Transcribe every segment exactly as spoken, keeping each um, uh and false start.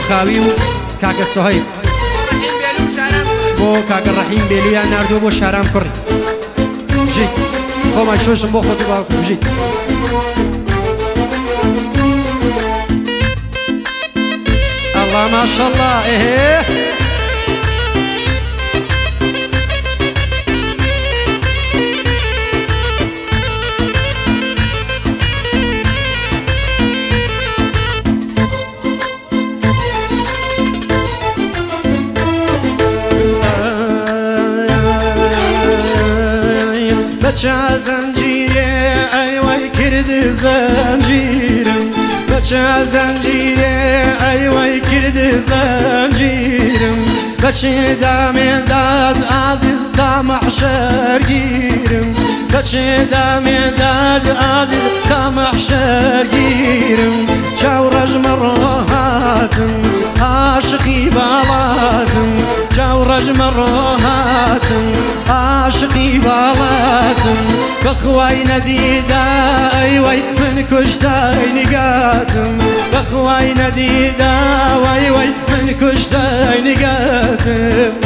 خاوي وكاك الصهيب بو كاك الرحيم بيلويا ناردو بو شارام كري بجي خو ما نشوشم بو خوتي باكم بجي الله ما شاء الله ايه بچه زنجیره ای وای کرد زنجیرم بچه زنجیره ای وای کرد زنجیرم بچه دم داد عزیز تا محشر گیرم بچه دم داد عزیز تا محشر گیرم چاورج مروهاتم عاشقی بالاتم چاورج مروهاتم عاشقی بالاتم بخوای ندیده ای وای من کشتای نگاتم بخوای ندیده وای وای من کشتای نگاتم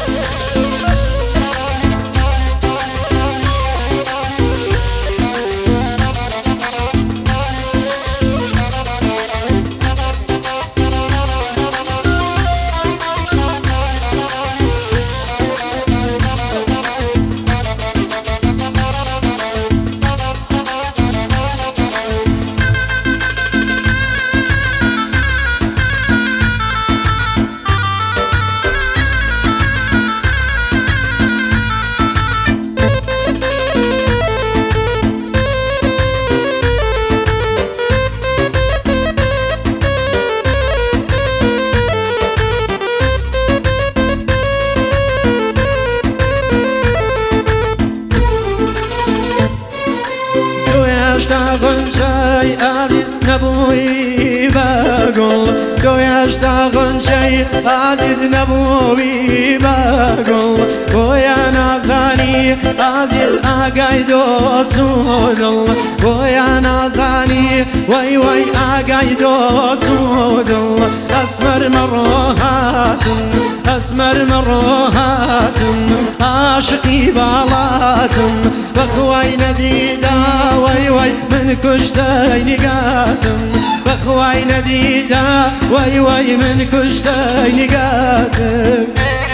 غنچای عزیز نبوی بگل گویش تا غنچای عزیز نبوی بگل گویا نازانی عزیز آگای دو سودل گویا نازانی وای وای آگای دو سودل اسمر مروهاتم اسمر مروهاتم عاشقی بالاتم بخوای ندیده وای وای من کشتای نگاتم بخوای ندیده وای وای من کشتای نگاتم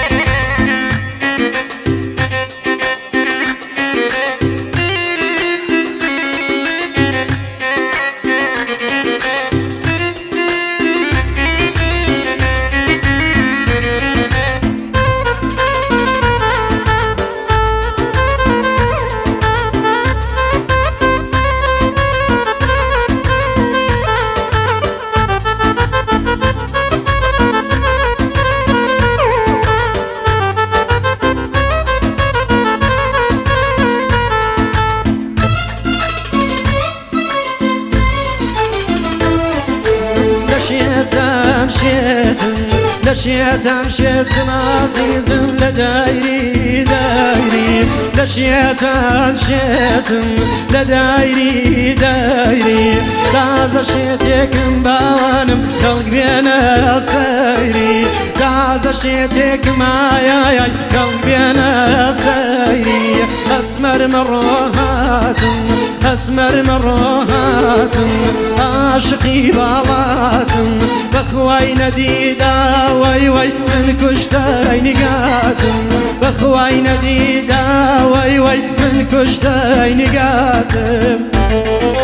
شيتم شيتم لا شيتم شيتم عزيزم لا دايري دايري لا شيتم شيتم لا دايري دايري تازا شيتك مباوانم قلبي انا سايري تازا شيتك معايا يا قلبي انا سايري اسمر مروهاتم اسمر مروهاتم عاشقي بالاتم بخواي نديدا واي واي من كشتاي نقاتم بخواي نديدا واي واي من كشتاي نقاتم